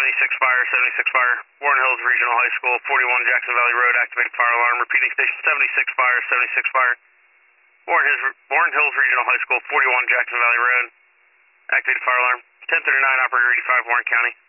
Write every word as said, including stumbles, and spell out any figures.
seventy-six fire, seventy-six fire. Warren Hills Regional High School, forty-one Jackson Valley Road, activated fire alarm. Repeating station seventy-six fire, seventy-six fire. Warren Hills, Warren Hills Regional High School, forty-one Jackson Valley Road, activated fire alarm. ten thirty-nine, operator eighty-five, Warren County.